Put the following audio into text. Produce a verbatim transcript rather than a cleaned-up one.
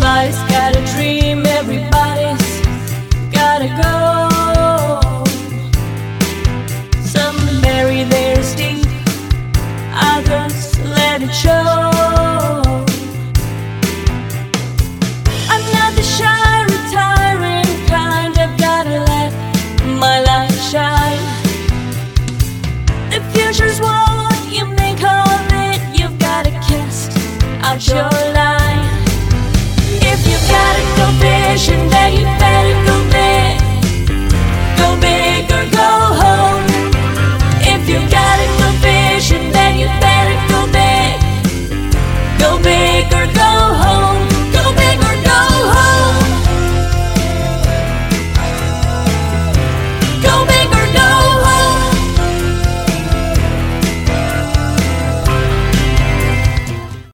Everybody's got a dream, everybody's gotta go. Some bury theirs deep, others let it show. I'm not the shy, retiring kind, I've gotta let my light shine. The future's what you make of it, you've gotta cast out your line. If you gotta go fishing, then you better go big. Go big or go home. If you gotta go fishing, then you better go big. Go big or go